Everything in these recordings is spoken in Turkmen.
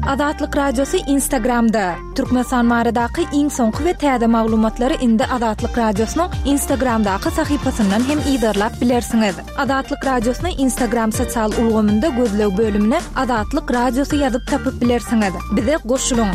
Adatlyk Radiosu Instagramda. Türkmenistan baradaky iň soňky we täze maglumatlary indi Adatlyk Radiosynyň Instagramdaky sahypasyndan hem ýa-da bilersiňiz. Adatlyk Radiosyny Instagram sosial ulgamynda gözleg bölümine Adatlyk Radiosu ýazyp tapyp bilersiňiz. Bize goşulyň.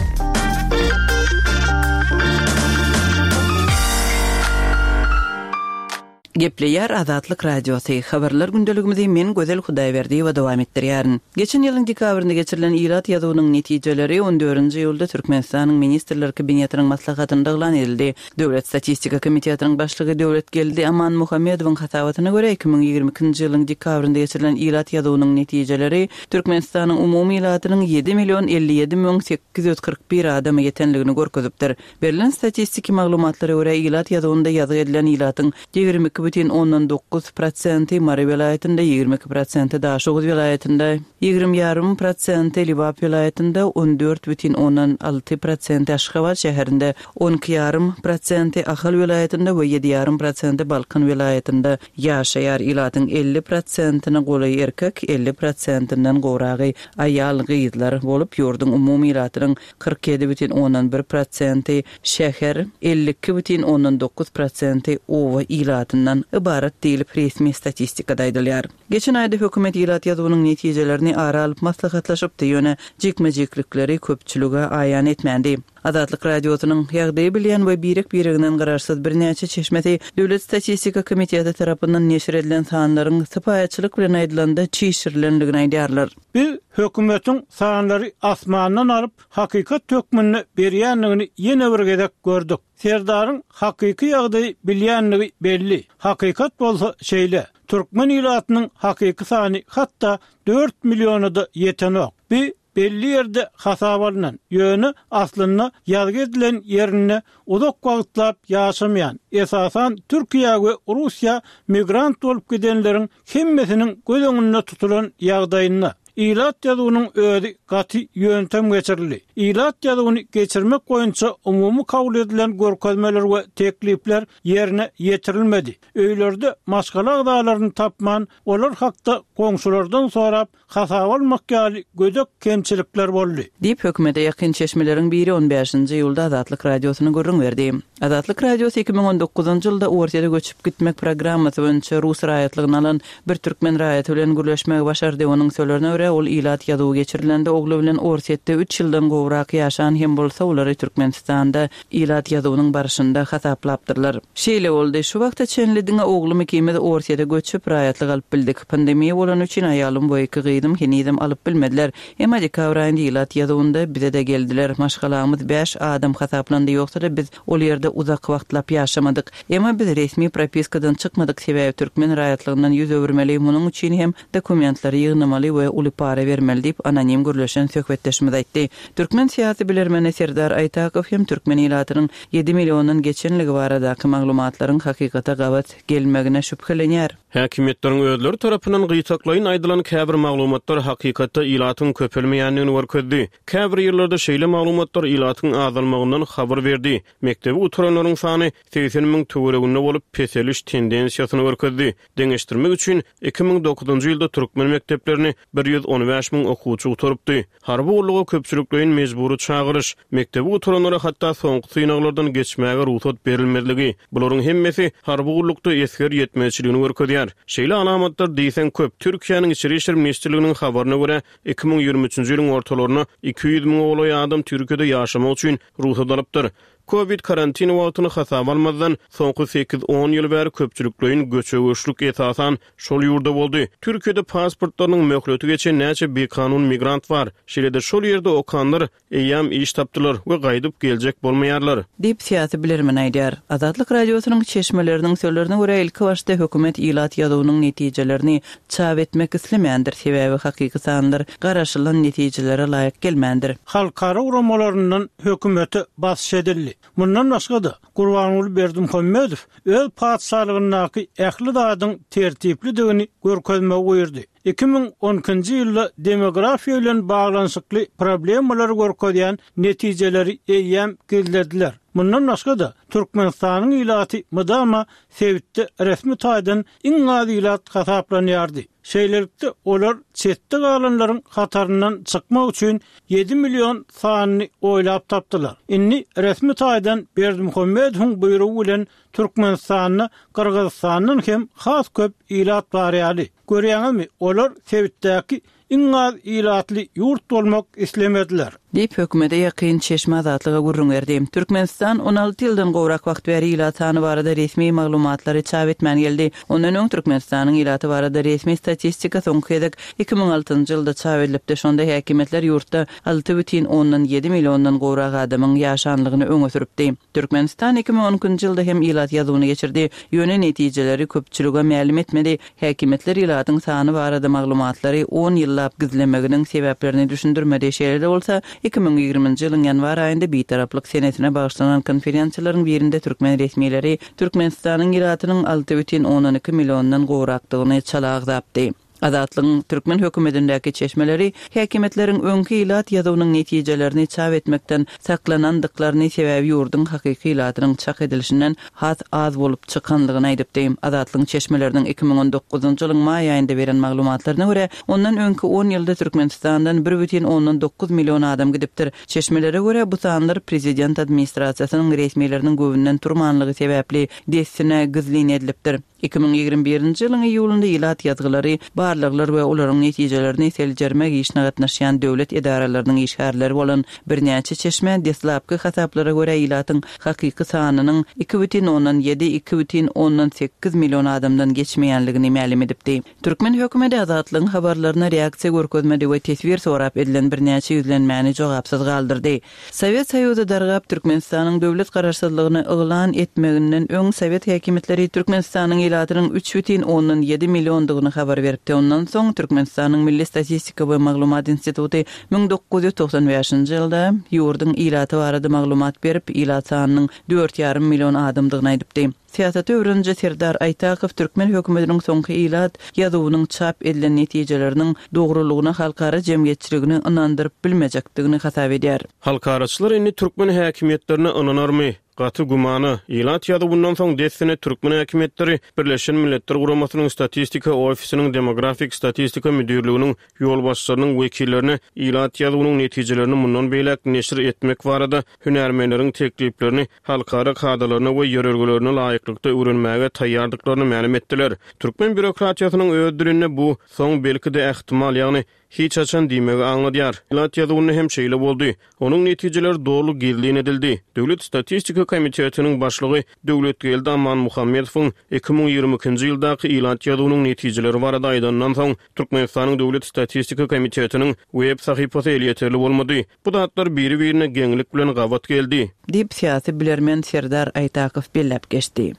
Gepleýär Adatlyk Radiosu. Habarlar gündeligimizi men Gözel Hudaýberdi we dowam etdirýärin. Geçen ýylyň dekabrynda geçirilen Ilat ýazynyň netijeleri 14-nji ýylda Türkmenistanyň Ministrler Kabinetiniň maslahatynda elan edildi. Döwlet Statistika Komitetining başlygy Döwletgeldi Aman Muhammedowyň hasabatyna görä 2022-nji ýylyň dekabrynda geçirilen Ilat ýazynyň netijeleri Türkmenistanyň umumy ilatynyň 7.057.841 adamy ýetenligini görkezipdir. Berilen statistik maglumatlary görä Ilat ýazynda ýazy edilen ilatyň 22.9% Mari vilayetinde, 22% Daşoğuz vilayetinde, 20,5% Libap vilayetinde, 14,6% Aşgabat şäherinde, 12,5% Ahal vilayetinde we 7,5% Balkan vilayetinde ýaşaýar. Ilatyň 50%-ni goly erkek, 50%-den goragy aýal gyýdlar bolup, ýurdun umumy ilatynyň 47,1% şäher, 52,9% owa ilatynyň ibaret diýilip resmi statistikada aýdylýar. Geçen aýda hökümet ilat ýazynyň netijelerini ara alyp maslahatlaşypdy, ýöne jikme-jiklikleri köpçülüge aýan etmändi. Adatlyk Radiosynyň ýagdaýy bilýän we birik-biriginden gararsyz birnäçe çeşmeti Döwlet Statistika Komiteti tarapyndan neşir edilen sanlaryň sypaýatçylyk bilen aýdylanda çiğşirilenligini aýdýarlar. Bir hökümetiň sanlary asmandan alyp hakykat tökmenine berýänligini ýene bir gezek gördük. Serdaryň hakyky ýagdaýy bilýänligi belli. Hakykat bolsa şeýle. Türkmen ilatynyň hakyky sany hatda 4 milyona ýetenok. Bir belli yerde hasabalynan ýöne aslyna ýazgy edilen ýerine uzak wagtlap ýaşamayan esasan Türkiýe we Russiýa migrant bolup gidenleriň hemmesiniň göz öňünde tutulan ýagdaýyna ilat ýazynyň özi gaty ýöntem geçirildi. Ilat ýazyny geçirmek boýunça umumy kabul edilen görkezmeler we teklipler ýerine ýetirilmedi. Öýlerde maşgala agdalaryny tapman, olar hakda goňşulardan sorap hasaba almak ýaly gözek kemçilikler boldy. Diýip hökümete ýakyn çeşmeleriň biri 15-nji ýylda Adatlyk Radiosyny görüň berdi. Adatlyk Radiosu 2019-njy ýylda Ortaýa göçüp gitmek programmasy boýunça Rus raýatlygyny alan bir türkmen raýaty bilen gürleşmek başardy. Onuň sözlerine görä ol ilat ýazygy geçirilende ogly bilen Ortaýetde 3 ýyldan gowrak ýaşan hem bolsa olary Türkmenistanda ilat ýazynyň barşynda hasaplapdyrlar. Şeýle boldy. Şu wagtda çenlidiňe oglum ikimiz Ortaýa göçüp raýatlyk alyp bildik. Pandemiýa bolan üçin aýalym boýky gyýdym, henidem alyp bilmediler. Emma dekabr aýynda ilat ýazynda bize de geldiler. Maşgalamyz 5 adam hasaplandy, ýoksa biz ol ýerde uzak wagtlap ýaşamadyk. Emma biz resmi propiskadan çykmadyk sebäbi türkmen raýatlygynyň ýüz öwürmeli. Munyň üçin hem dokumentlary ýygnamaly we ulypara bermeli diýip anonim gürleşen söhbetdeşimiz aýtdy. Türkmen siýasy bilermeni Serdar Aýtakow hem türkmen ilatynyň 7 milyondan geçenligi baradaky maglumatlaryň hakykata gabat gelmegine şüphelenýär. Häkimetleriň özleri tarapyndan gyýtaklaýyn aýdylan käbir maglumatlar hakykatda ilatyň köpelmeýänligini görkezdi. Käbir ýyllarda şeýle maglumatlar ilatyň azalmagyndan habar berdi. Mektebi uturanlaryň sany 80.000 töwereginde bolup peseliş tendensiýasyny görkezdi. Deňeşdirmek üçin 2009-njy ýylda türkmen mekteplerini 115.000 okuwçy uturupdy. Harby ullugy köpçüliklerin mejburi çagyryş, mektebi uturanlara hatda soňky synaglardan geçmäge ruhsat berilmezligi. Bularyň hemmesi harby ullukda esger ýetmezçiligini görkezýär. Şeýle alamatlar diýsen köp. Türkiýanyň içeri işler ministrliginiň habaryna görä 2023-nji ýylyň ortalaryna 200.000 ogly adam Türkiýede ýaşamak üçin ruhsat alypdyr. Covid karantini wagtyny hasaba almadan soňky 8-10 ýyl bäri köpçüliklerin göçegeçlik esasan şol ýurda boldy. Türkiýede pasportlarynyň möhleti geçen näçe bir kanun migrant bar. Şeýle şol ýerde okanlar eýam iş tapdylar we gaýdyp geljek bolmaýarlar. Diýip siýasy bilermen aýdýar. Adatlyk Radiosynyň çeşmeleriniň sözlerine görä ilki başda hökümet ilat ýazynyň netijelerini çap etmek islemeýändir. Sebäbi hakyky sanlar garaşylan netijelere laýyk gelmändir. Halkara uramalaryndan hökümeti baş edildi. Bundan başga da Gurbanuly Berdimuhammedow öz padşahlygynyňky ähli dadyň tertipligini görkezmek goýurdy. 2010-njy ýylda demografiýa bilen baglanşykly problemler görkezýän netijeleri eýem geldirdiler. Bundan başga da Türkmenistanyň ilaty mydama Sewitde resmi taýdan iň az ilat hasaplanýardy. Şeýlelikde olar çetde galanlaryň hatarından çykmak üçin 7 milyon sanyny oýlap tapdylar. Inni resmi taýdan Berdimuhammedowyň buyrugy bilen Türkmenistanyny Kyrgyzstanyň hem has köp ilat barýaly. Görýäňizmi, olar Sewitdäki iň az ilatly ýurt bolmak islemediler. Diýip hökümete ýakyn çeşme azatlyga gurrun berdi. Türkmenistan 16 ýyldan gowrak wagt beri ilatany barada resmi maglumatlary çap etmän geldi. Ondan öň Türkmenistanyň ilaty barada resmi statistika soňky 2006-njy ýylda çap edilipdi. Şonda häkimetler ýurtda 6,7 milliondan gowrak adamyň ýaşanlygyny öňe süripdi. Türkmenistan 2010-njy ýylda hem ilat ýazywyny geçirdi. Ýöne netijeleri köpçülüge ma'lum etmedi. Häkimetler ilatyň sany barada maglumatlary 10 ýyllap gizlemeginiň sebäplerini düşündirmedi. Şeýle bolsa 2020-njy ýylyň ýanwar aýynda bitaraplyk senetine bagyşlanan konferensiýalaryň birinde türkmen resmiýetleri Türkmenistanyň iratynyň 6,12 milliondan gowrakdygyny çalagdapdy. Adatlyň türkmen hökümetindäki çeşmeleri häkimetleriň öňki ilat ýazywynyň netijelerini çap etmekden saklanandyklaryny sebäbi ýurdun hakyky ilatynyň çak edilişinden az bolup çykandygyny aýdypdy. Adatlyň çeşmeleriniň 2019-njy ýylyň may aýynda beren maglumatlaryna görä, ondan öňki 10 ýylda Türkmenistandan 1,9 million adam gidipdir. Çeşmelere görä bu sanlar prezident administrasiýasynyň resmiýetleriniň göwünden turmanlygy sebäpli desine gizlin edilipdir. 2021-nji ýylyň iýulynda ilat ýazgylary barlyklar we olaryň netijelerini seljermek işine gatnaşýan döwlet edaralarynyň işgärleri bolan birnäçe çeşme deslapky hasaplara görä ilatyň hakyky sanynyň 2,7-2,8 million adamdan geçmeýänligini ma'lum edipdi. Türkmen hökümeti azatlygyň habarlaryna reaksiýa görkezmedi we tesbir sorap edilen birnäçe ýüzlenmäni jogapsyz galdyrdy. Sowet Soýuzy dargap Türkmenistanyň döwlet garaşsyzlygyny yglan etmeginden öň Sowet häkimetleri Türkmenistanyň ilatynyň 3,7 milliondygyny habar beripdi. Ondan soň Türkmenistanyň Milli Statistika we Maglumat Instituty 1995-nji ýylda ýurdun ilaty barada maglumat berip, ilat sanynyň 4,5 million adamdygyny aýdypdy. Siýasat öwrenji Serdar Aýtakow türkmen hökümetiniň soňky ilat ýazywynyň çap edilen netijeleriniň dogrulygyna halkara jemgyýetçiligini inandyryp bilmejekdigini hasap edýär. Halkaraçylar indi türkmen häkimetlerine inanarmy? Gaty gumany ilat ýazywynyň soň desine türkmen häkimetleri Birleşen Milletler Guramasynyň statistika ofisiniň demografik statistika müdürliginiň ýol başçylarynyň wekillerini ilat ýazywynyň netijelerini mundan beýlek neşir etmek barada hünärmenleriň tekliplerini halkara kadrlaryna we ýörelgilerine laýyklykda öwrenmäge taýýardyklaryny ma'lum etdiler. Türkmen bürokratiýasynyň ödülüne bu soň belki-de ähtimal, ýagny hiç açan diýmegi aňladýar. Ilat ýazywyny hem şeýle boldy. Onuň netijeleri dogry gizlin edildi. Döwlet Statistika Komitetiniň başlygy Döwletgeldi Amman Muhammedowyň 2022-nji ýyldaky ilat ýazywynyň netijeleri barada aýdandan soň Türkmenistanyň Döwlet Statistika Komitetiniň web sahypasy elýeterli bolmady. Bu datlar biri-birine geňlik bilen gawat geldi. Diýip siýasy bilermen Serdar Aýtakow bellep geçdi.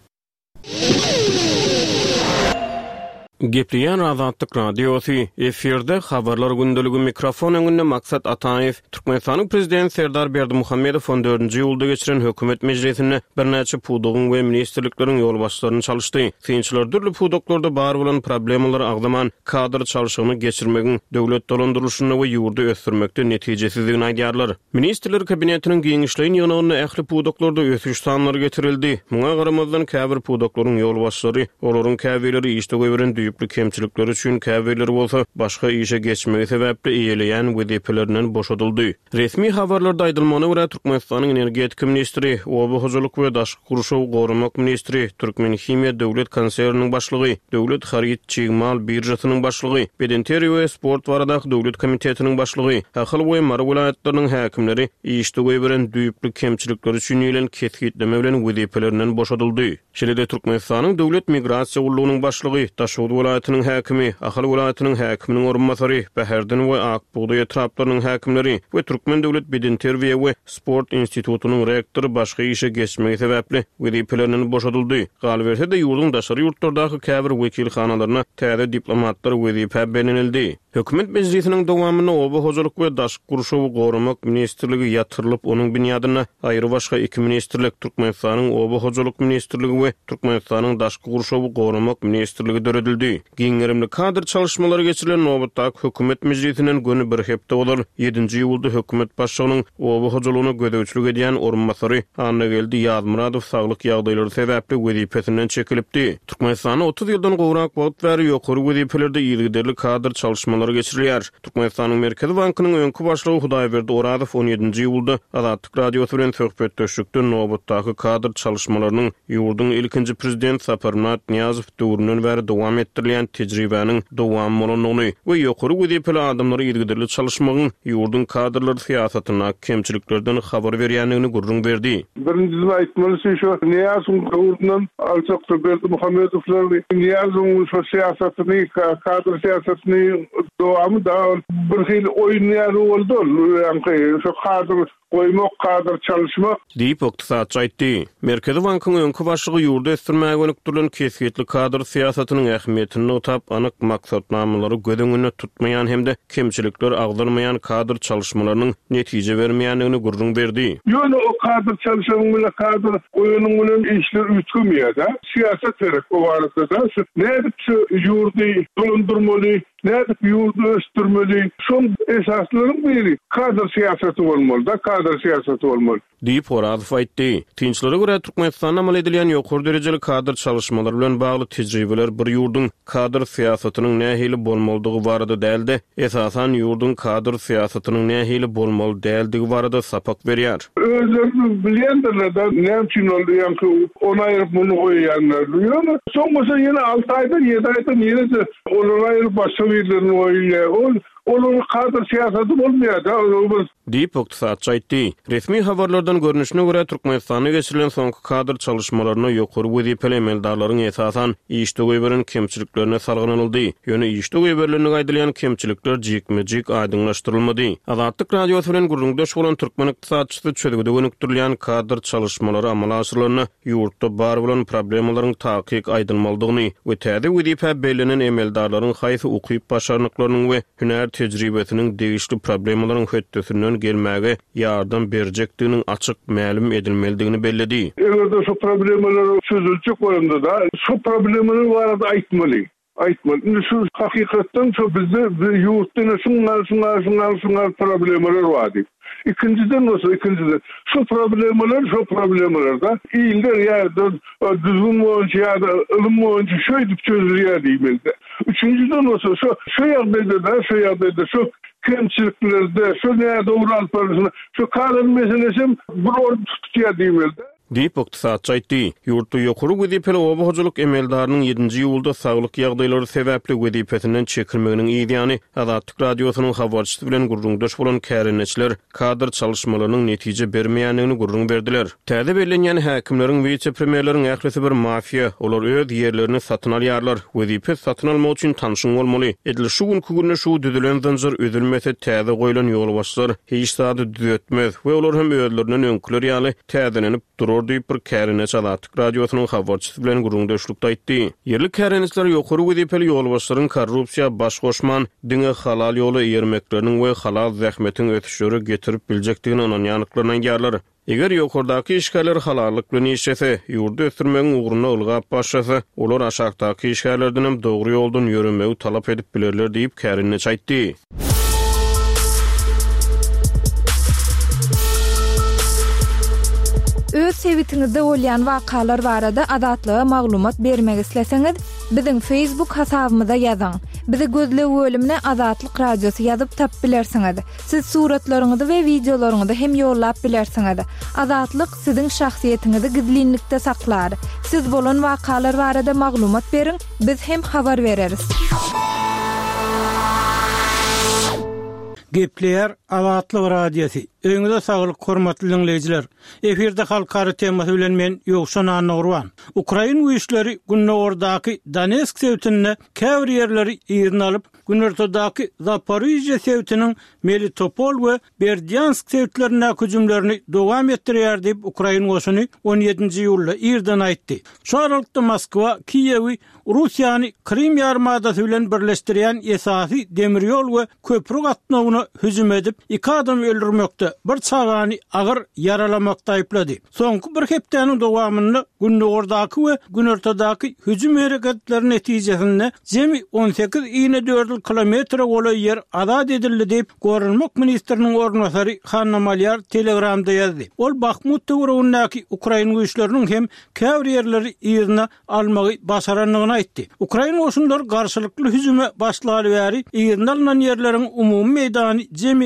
Gepliyan Azatlyk Radiosu efirde habarlar gündəligi mikrofon öňünde Maksat Ataýew Türkmenistanyň prezidenti Serdar Berdimuhammedow 14-nji ýylda geçiren hökümet mejlisinde birnäçe pudugyň we ministrlikleriň ýol başçylaryny çalyşdy. Synçylar dürli pudoklarda bar bolan problemleri agdaman kadr çalyşygyny geçirmegiň döwlet dolandyrylşyny we ýurdu ösdürmekde netijesizligini aýdýarlar. Ministrler kabinetiniň giňişliğini ýanyna ähli pudoklarda ösüş sanlary getirildi. Muňa garamazdan käbir pudoklaryň ýol başçylary olaryň käbeleri işde goýberen kemçilikler üçin käbeleri bolsa başga işe geçmegi sebäpli iýeleýän wezipelerinden boşadyldy. Resmi habarlarda aýdylmany görä Türkmenistanyň energetika ministri, oba hojalyk we daşky guruşaw gorumak ministri, Türkmen Himiýa döwlet konserniň başlygy, döwlet haryt çygmal birjasynyň başlygy, Bedenteri we sport baradaky döwlet komitetiniň başlygy, Ahal we Mara vilayatlarynyň häkimleri işde goýberen düýüklü kemçilikler üçin ýelen ketgitleme bilen wezipelerinden boşadyldy. Şeýle Türkmenistanyň döwlet migrasiýa gurulunyň başlygy, Taşova vilayatynyň häkimi, Ahal vilayatynyň häkiminiň orunmasary, Bäherden we Akbuğda etraplarynyň häkimleri we Türkmen döwlet Bedenteri we sport institutunyň rektory başga işe geçmegi sebäpli wezipelerinden boşadyldy. Galy berse-de ýurdun daşary ýurtlardaky käbir wekilhanalaryna täze diplomatlar wezipe berenildi. Hökümet meclisiniň dowamyna oba hojuluk we daşky gurşawy gorumak ministrligi ýatyrlyp, onuň binýadyna aýry başga iki ministrlik Türkmenistanyň oba hojuluk ministrligi we Türkmenistanyň daşky gurşawy gorumak ministrligi döredildi. Giňerimli kadr çalışmalary geçirilen nowatdaky hökümet meclisinden göni bir hepde bolar. 7-nji ýylda hökümet başçylygynyň oba hojulugyna gödäwçilik edýän orunmasary Annageldi Ýazmuradow saglyk ýagdaýlary sebäpli wezipesinden çekilipdi. Türkmenistanyň 30 ýyldan gowrak wagt bäri ýokary wezipelerde ýylgyderli kadr çalışmalary geçirilýär. Türkmenistanyň Merkezi Bankynyň öňkü başlygy Hudaýberdi Oradow 17-nji ýylda Azatlyk radiosu bilen söhbetdeşikde nowatdaky kadr çalışmalarynyň ýurdun ilkinji prezident Saparmat Niyazow döwründen bäri dowam etdirilýän tejribäniň dowam bolanyny we ýokary wezipeli adamlary ýylgyderli çalışmagyň ýurdun kadrlary siýasatyna kemçiliklerden habar berýändigini gurrun berdi. Birinci aýtmaly şu Niyazow döwründen alçak Berdi Muhammedowlar Niyazow şu siýasatyny kadr siýasatyny dowamy da bir hil oýnaýar boldy. Yani şu kadr koymak, kadr çalışmak diýip oktasatçy aýtdy. Merkezi Bankynyň öňkü başlygy ýurda ösdürmäge gönükdirilen kesgitli kadr siýasatynyň ähmiýetini utap, anyk maksatnamalary gödüňüne tutmaýan hemde kemçilikler agdyrmaýan kadr çalışmalarynyň netije bermeýändigini gurrun berdi. Ýöne o kadr çalışmagyň bilen kadr oýunyň bilen işler ütgümýär da. Siýasat gerek o barada da. Nädip şu ýurdy dolandyrmaly, nädip ýurdy ösdürmeli. Şol esaslaryň biri kadr siýasaty bolmaly da. Kadr siýasaty bolmaly. Diýip Oradow aýtdy. Tinçlere görä Türkmenistanda amal edilýän ýokary derejeli kadr çalışmalary bilen bagly tejribeler bir ýurdun kadr siýasatynyň nähili bolmalydygy barada däldi. Esasan ýurdun kadr siýasatynyň nähili bolmaly däldigi barada sapak berýär. Özlerini bilýändirler da näçin bolýan ki ona aýryp muny goýýanlar. Ýöne soňmasa ýene 6 aýda 7 aýda ýene olara aýryp başga birlerini goýýar. Onun kadr siýasaty bolmaýar da. Diýip oktasatçy aýtdy. Resmi habarlardan görnüşine görä Türkmenistanda geçirilen soňky kadr çalışmalaryna ýokary wezipeli emeldarlaryň esasan işde goýberen kemçiliklerine salgynanyldy. Ýöne işde goýberlerini gaýdylýan kemçilikler jikme-jik aýdyňlaşdyrylmady. Azatlyk radiosu bilen gurrundaş bolan türkmen ykdysatçysy çözgüde gönükdirilýän kadr çalışmalary amala aşyrylaryny ýurtda bar bolan problemalaryň takyk aýdylmalydygyny we täze wezipe belenen emeldarlaryň haýsy ukyp başarnyklarynyň we hüner tejribesiniň degişli problemalaryň hötdesinden gelmäge ýardam berjekdiginiň açyk ma'lum edilmelidigini belledi. Eger şu problemler çözülecek bolanda da şu problemler barada aýtmaly. Şu hakykatdan şu bizde ýurtda şunlar problemler bar. İkinciden şu problemler da iýler ýa-da düzgün bolunca ýa-da ılym bolunca şöýdip çözülýär diýmeli. Üçüncüden şu ýagdaýda şu kemçiliklerde şu näde uğraşmalysyna şu kadr meselesi bir ordu tutýar diýmeli. Diýip oktasatçy aýtdy. Ýurtda ýokary wezipeli oba hojuluk emeldarynyň 7-nji ýylda saglyk ýagdaýlary sebäpli wezipesinden çekilmeginiň ýa-ni Azatlyk radiosynyň habarçysy bilen gurrundaş bolan kärenetçiler kadr çalışmalarynyň netije bermeýändigini gurrun berdiler. Täze bellenýän häkimleriň we vice-premierleriň ählisi bir mafiýa, olar öz ýerlerini satyn alýarlar. Wezipe satyn almak üçin tanşyň bolmaly. Edil şu günkü günde şu düzülen zanjyr ödülmese täze goýulan ýol başlar hiç sady düzetmez we olar hem özlerinden öňküler ýaly täzelenip durur diýip bir kärenetçi Azatlyk radiosynyň habarçysy bilen gurrundaşlykda aýtdy. Yerlik kärenetçiler ýokary wezipeli ýolbaşlaryň korrupsiýa baş goşman, diňe halal ýoly ýermekleriniň we halal zähmetiň ötüşleri getirip biljekdigini ananýanlyklaryna ýarlar. Eger ýokardaky işgärler halallyk bilen işlese, ýurda ösdürmegiň uğruna ılgap başlasa, olar aşagdaky işgärlerden hem dogry ýoldan ýörünmegi talap edip bilerler diýip kärenetçi aýtdy. Öz sebitiňizde bolýan wakalar barada adatlyga maglumat bermek isleseňiz, biziň Facebook hasabymyza ýazyň. Bizi gözle bölümine Azatlyk radiosu ýazyp tap bilersiňiz. Siz suratlaryňyzy we videolaryňyzy hem ýollap bilersiňiz. Azatlyk siziň şahsiýetiniňizi gizlinlikde saklar. Siz bolan wakalar barada maglumat beriň, biz hem habar bereriz. Gepleyer Azatlyk radiosu. Öňüňizde saglyk hormatly dinleýijiler. Eferde halkary temasy bilen men Ýogşan Anagurwan. Ukraina güýçleri Günnowrdaky Donetsk sewtine käbir ýerleri ýerine alyp, Günortadaky Zaporizhye sewtiniň Melitopol we Berdyansk sewtlerine hüjümlerini dowam etdirýär diýip Ukraina goşuny 17-nji ýylda ýerden aýtdy. Şu aralykda Moskwa Kiýewi Russiýany Krim ýarmadasy bilen birleşdirýän esasy demir ýol we köprü gatnawyna hüjüm edip, 2 adam öldürmekde, bir çagany agyr yaralamakda aýplady. Soňky bir hepdeniň dowamynda Günnowrdaky we Günortadaky hüjüm hereketleri netijesinde jemi 18 kilometre goly ýer azad edildi diýip Gorunmak ministriniň ornwasary Hanna Malyar Telegramda ýazdy. Ol Bakhmut töweregindäki Ukraina güýçleriniň hem käbir ýerleri ýerine almagy başaranlygyny aýtdy. Ukraina goşunlary garşylykly hüjüme başlary bäri ýerine alynan ýerleriň umumy meýdany jemi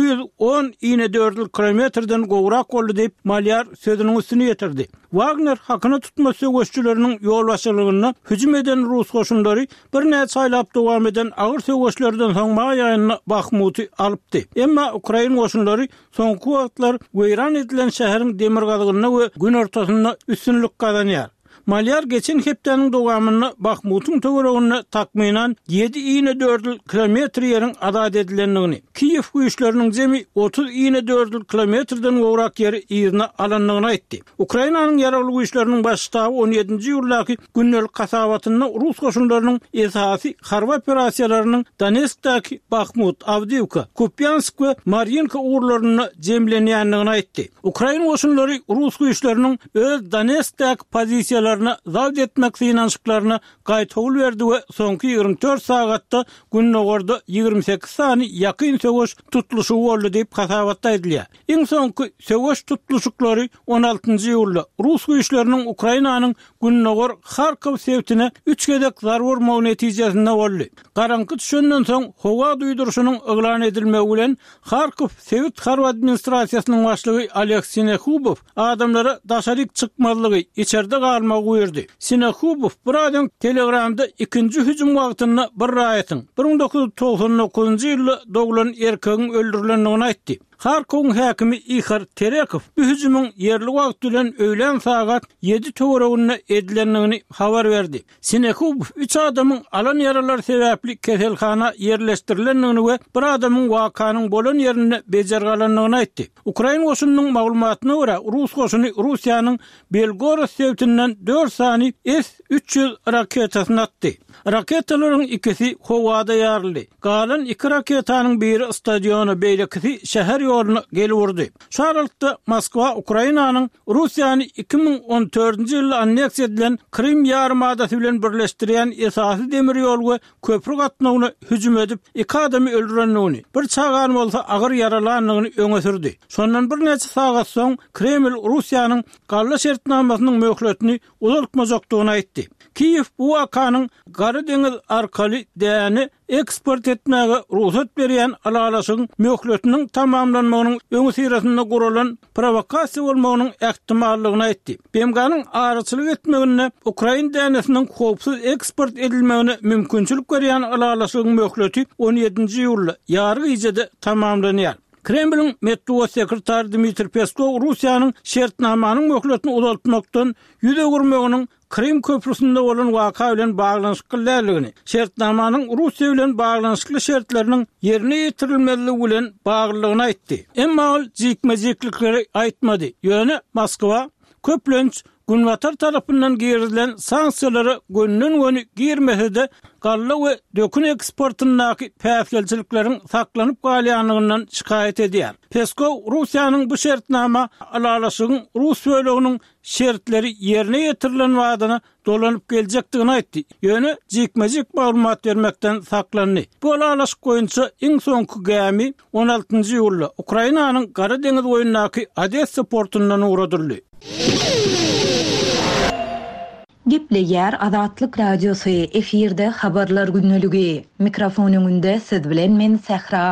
210 kilometreden gowrak boldy diýip Malyar sözüniň üstüne ýetirdi. Wagner hakyny tutmasy göççüleriniň ýol başçylygyna hüjüm eden Rus goşunlary bir näçe aýlap dowam eden agyr söwgeçlerden soň maýaýyny Bakhmuty alypdy. Emma Ukraina goşunlary soňky wagtlar weýran edilen şäheriň demir galygyna we gün ortasyna üstünlük gazanýar. Malyar geçen hepdeniň dowamyny Bakhmutyň töweregine takmynan 7,4 kilometr ýeriň azad edilenligini, Kiýew güýçleriniň jemi 30,4 kilometrden gowrak ýeri ýerine alanlygyny aýtdy. Ukrainanyň ýaraly güýçleriniň başçysy 17-nji ýyldaky Günnel kasabatyna Rus goşunlarynyň esasy harba operasiýalarynyň Donetskdaky Bakhmut, Avdiivka, Kupyansk we Mar'yinka ugrlaryna jemlenýänligini aýtdy. Ukraina goşunlary Rus güýçleriniň öz Donetskdaky pozisiýalaryny zawd etmek synanşyklaryna gaýtawul berdi we soňky 24 sagatda Günnowrda 28 sany ýakyn söwüş tutuluşy boldy diýip kasabatda edilýär. Iň soňky söwüş tutuluşyklary 16-njy ýylda Rus güýçleriniň Ukrainanyň Günnowr Harkov sewtine 3 gedek zarur mawy netijesinde boldy. Garanky düşenden soň howa duýduruşynyň eglan edilmegi bilen Harkov sewt harba administrasiýasynyň başlygy Aleksey Nehubov adamlara daşaryk çykmazlygy, içeride galmagy buyurdy. Sinehubov bir adam Telegramda ikinci hüjüm wagtyna bir raýatyň 1999-njy ýylda doglan erkegiň öldürilenligini aýtdy. Harkowyň häkimi Ihar Terekov bu hüjümüň ýerli wagt bilen öýlen sagat 7 töweregine edilenligini habar berdi. Sinehubov 3 adamyň alan ýaralar sebäpli keselhana ýerleşdirilenligini we bir adamyň wakanyň bolan ýerine bejergalanlygyny aýtdy. Ukraina goşunynyň maglumatyna görä Rus goşuny Russiýanyň Belgorod sewtinden 4 sany S-300 raketasyny atdy. Raketalaryň ikisi howada ýaryldy. Galan 2 raketanyň biri stadiona beýlekisi şäher ýoluna gelip urdy. Şu aralykda Moskwa Ukrainanyň Russiýany 2014-nji ýylda anneksiýa edilen Krim ýarmadasy bilen birleşdirýän esasy demir ýol we köprü gatnawyna hüjüm edip 2 adamy öldürenligini, bir çagan bolsa agyr yaralanlygyny öňe sürdi. Şondan bir neçe sagat soň Kreml Russiýanyň galla şertnamasynyň möhletini uzatmajakdygyny aýtdy. Kiýew bu wakanyň Gary deňiz arkaly däni eksport etmäge ruhsat berýän alalaşyň möhletiniň tamamlanmagynyň öňe syrasynda guralan provokasiýa bolmagynyň ähtimallygyny aýtdy. BMG'nyň arçylyk etmegine Ukraina dänesiniň howpsuz eksport edilmegine mümkinçilik berýän alalaşyň möhleti 17-nji ýylda ýargy ýerde tamamlanýar. Kremlin Metro sekretary Dmitry Peskov Russiýanyň şertnamanyň möhletini uzatmakdan ýüze gurmagynyň Krim köprüsinde bolan waka bilen baglanyşyklyligini, şertnamanyň Russiýa bilen baglanyşykly şertleriniň ýerine ýetirilmezligi bilen baglylygyny aýtdy. Emma ol jikmejiklikleri aýtmady. Ýöne Moskwa köplenç Günwatar tarapyndan gerilen sanksiýalary günden-güni girmese galla we dökün eksportyndaky päsgelçilikleriň saklanyp galýanlygyndan şikaýet edýär. Peskov Russiýanyň bu şertnama alalaşygyň Rus böleginiň şertleri ýerine ýetirilen wagtyna dolanyp geljekdigini aýtdy. Ýöne jikmejik maglumat bermekden saklandy. Bu alalaşyk goýunça iň soňky gämi 16-njy ýylda Ukrainanyň Gary deňiz boýundaky Odessa portundan uradyldy. Gepleýär Azatlyk radiosu efirde habarlar günneligi. Mikrofon öňünde siz bilen men Sehra.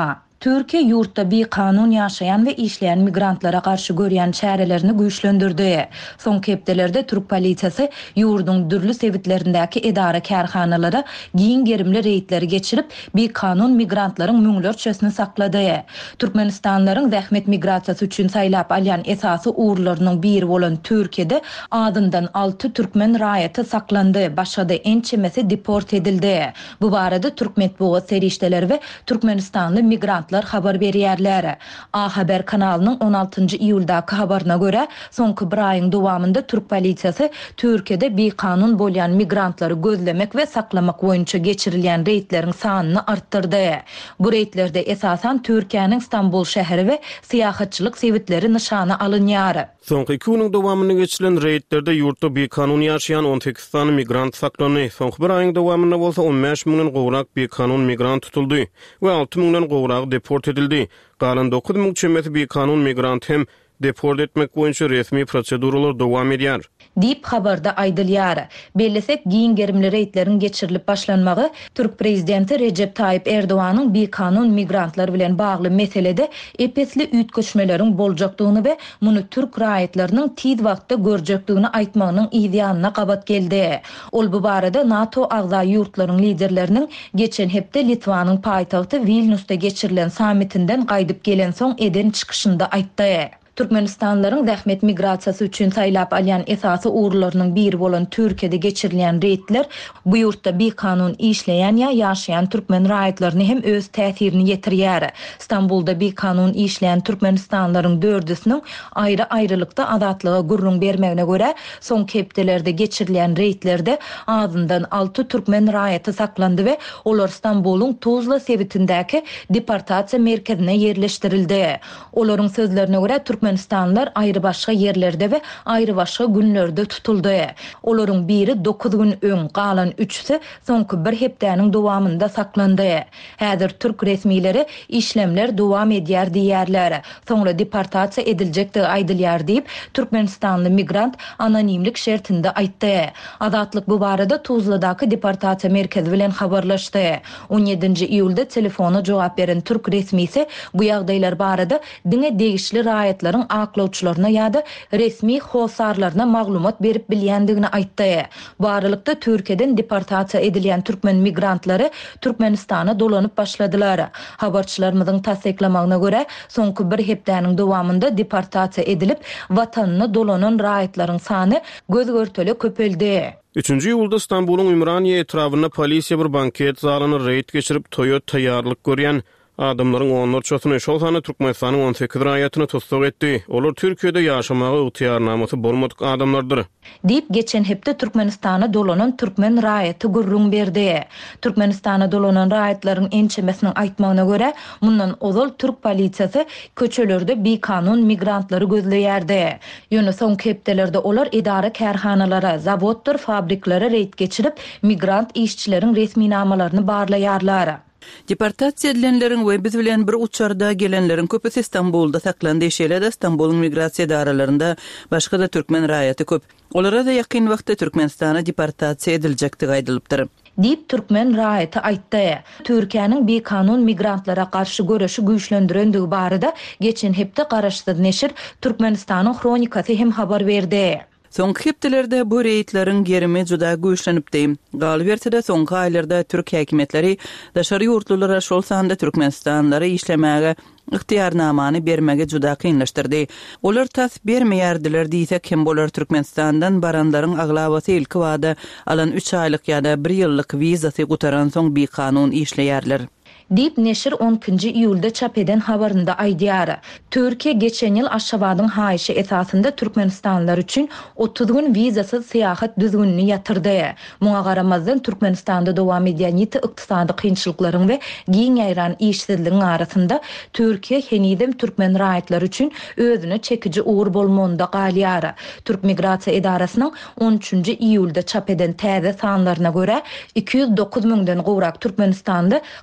Türkiye yurtda bir kanun yaşayan ve işleyen migrantlara karşı görýän çärelerini güýçlendirdi. Son hepdelerde Türk polisiýasy yurdun dürlü sevitlerindäki edara kärhanalara giyin gerimli reýtleri geçirip bir kanun migrantlaryň müňlerçesini saklady. Türkmenistanlaryň zähmet migrasiýasy üçin saýlap alýan esasy uğurlarynyň biri bolan Türkiýede adından 6 Türkmen raýaty saklandy. Başga ençemesi deport edildi. Bu barada Türk metbuat serişdeleri ve Türkmenistanlı migrantlar habar berýärler. A Haber kanalynyň 16 iýuldaky habaryna görä, soňky bir aýyň dowamında Türk polisiýasy Türkiýede bir kanun bolýan migrantlary gözlemek ve saklamak boýunça geçirilýän reýtleriň sanyny artdyrdy. Bu reýtlerde esasan Türkiýanyň İstanbul şäheri ve syýahatçylyk sebitleri nişana alınýar. Soňky 2 ýylyň dowamyny geçirilen reýtlerde ýurtda bir kanun ýaşaýan 18 sany migrant saklany. Soňky bir aýyň dowamynda bolsa 15 000 gowrak bir kanun migrant tutuldy we 6 000 gowrak deport edildi. Galan 9 000 çemeti bir kanun migrant hem deport etmek boýunça resmi proseduralar dowam edýär. Dip habarda aýdylýar. Bellesek giyin gerimli reýtlerin geçirilip başlanmagy Türk prezidenti Recep Tayyip Erdoğan'ın bir kanun migrantlar bilen bagly meselede epesli üýtgeçmeleriň boljakdygyny we muny Türk raýatlarynyň tiz wagtda görjekdigini aýtmagynyň ýa gabat geldi. Ol bu barada NATO agza ýurtlaryň liderleriniň geçen hepde Litvanyň paýtagty Vilniusda geçirilen sammitinden gaýdyp gelen soň eden çykyşynda aýtdy. Türkmenistanlaryň zähmet migrasiýasy üçin saýlap alýan esasy uğurlarynyň biri bolan Türkiýede geçirilen reýtler bu ýurtda bir kanun işleýän ýa ýaşaýan türkmen raýatlaryny hem öz täsirini ýetirýär. İstanbulda bir kanun işleýän türkmenistanlaryň dördüsiniň aýry-aýrylykda azatlyga gurrun bermegine görä, soň hepdelerde geçirilen reýtlerde azyndan 6 türkmen raýaty saklandy we olar İstanbul'un Tuzla sebitindäki deportasiýa merkezine yerleştirildi. Olaryň sözlerine görä Türkmenistanlar ayrı başga yerlerde ve ayrı başga günlerde tutuldu. Olaryň biri 9 gün öň, galan 3'si soňky bir hepdäniň dowamında saklandy. Häzir Türk resmileri işlemler dowam edýär diýerler. Soňra deportasiýa ediljekdi aýdylýar diýip Türkmenistanly migrant anonimlik şertinde aýtdy. Azatlyk bu barada Tuzladaky deportasiýa merkezi bilen habarlaşdy. 17 iýulda telefona jogap beren Türk resmisi bu ýagdaýlar barada diňe degişli raýatlaryň aklawçylaryna ýa-da resmi hosarlaryna maglumat berip bilýändigini aýtdy. Bu aralykda Türkiýeden deportasiýa edilýän türkmen migrantlary Türkmenistana dolanyp başladylar. Habarçylarymyzyň tasdiklamagyna görä, soňky bir hepdäniň dowamında deportasiýa edilip watanyna dolanan raýatlaryň sany gözgörteli köpeldi. 3-nji ýylda İstanbul'un Ümraniye etrawyna polisiýa bir banket zalyny reýt geçirip toýa taýýarlyk görýän adamlaryň onlarçasyny şol sany Türkmenistanyň 18 raýatyny tutsak etdi. Olar Türkiýede ýaşamagy ygtyýarnamasy bolmadyk adamlardyr. Dip geçen hepde Türkmenistana dolanan türkmen raýaty gurrun berdi. Türkmenistana dolanan raýatlaryň ençemesiniň aýtmagyna görä, mundan ozal Türk polisiýasy köçelerde bir kanun migrantlary gözleýärdi. Ýöne soňky hepdelerde olar edara kärhanalara, zawodlar, fabriklara reýt geçirip migrant işçileriň resmi namalaryny barlaýarlar. Deportasiýa edilenleriň we biz bilen bir uçarda gelenleriň köpüsi İstanbulda saklandy. Şeýle-de İstanbul'un migrasiýa daralarında başga da türkmen raýaty köp. Olara da ýakyn wagtda Türkmenistana deportasiýa ediljekdi gaýdylypdyr. Dip türkmen raýaty aýtdy. Türkiýanyň bir kanun migrantlara karşı göreşi güýçlendirendigi barada geçen hepde garaşdyr neşir Türkmenistanyň kronikasy hem habar berdi. Soňky hepdelerde bu reýtleriň gerimi juda güýçlenipdi. Galy berse-de soňky aýlarda Türk häkimetleri daşary ýurtlulara şol sanda Türkmenistanlary işlemäge ygtyýarnamany bermege juda kynlaşdyrdy. Olar tas bermeýärdiler diýsek hem bolar Türkmenistandan baranlaryň aglabasy ilki wada alan 3 aýlyk ýa-da 1 ýyllyk wizasy gutaran soň bir kanun işleýärler. Dip neşir 10 iýulda çap eden habarynda aýdýar. Türkiýe geçen ýyl Aşgabatyň haýyşy esasında Türkmenistanlar üçin 30 gün wizasyz syýahat düzgünini ýatyrdy. Muňa garamazdan Türkmenistanda dowam edýän ýeti ykdysady kynçylyklaryň we giň ýaýran işsizligiň arasynda Türkiýe henidem türkmen raýatlary üçin özüne çekiji uğur bolmagyna galýar. Türk migrasiýa edarasynyň 13 iýulda çap eden täze sanlaryna görä 209 000den gowrak Türkmenistanda kanuny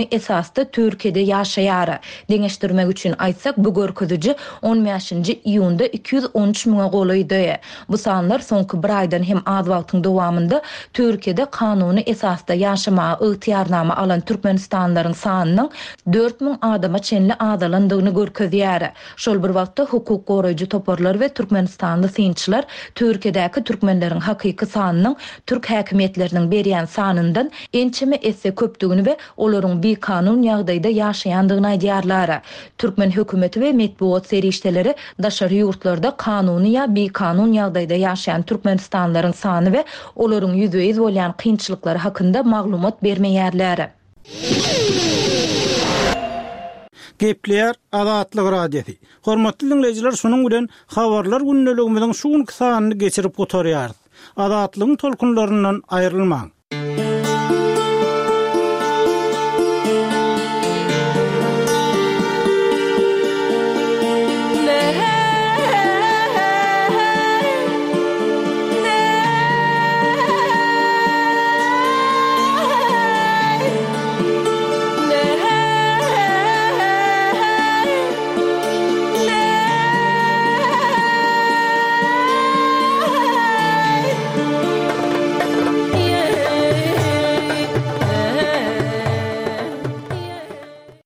kanuni esasda Türkiýede ýaşaýar. Deňeşdirmek üçin aýtsak, bu görkeziji 15-nji iýunda 213 000 golaydy. Bu sanlar soňky bir aýdan hem az wagtyň dowamında Türkiýede kanuni esasda ýaşamagy ygtyýarnama alan türkmenistanlaryň sanynyň 4000 adama çenli adalandygyny görkezýär. Şol bir wagtda hukuk goraýjy toparlar we Türkmenistanly synçylar Türkiýedäki türkmenleriň hakyky sanynyň türk häkimetleriniň berýän sanyndan ençeme esse köpdigini we olaryň bir kanun ýagdaýda ýaşaýandygyny aýdýarlar. Türkmen hökümeti we medbuat serişdeleri daşary ýurtlarda kanuny ýa bir kanun ýagdaýda ýaşaýan türkmenistanlaryň sany we olaryň ýüzüýiz bolýan kynçylyklary hakynda maglumat bermeýärler. Gepler Azatlyk radiosi. Hormatly dinleyijiler, şonuň bilen habarlar günneligimiziň şu sanyny geçirip oturýar. Azatlygyň tolkunlaryndan aýrylmaň.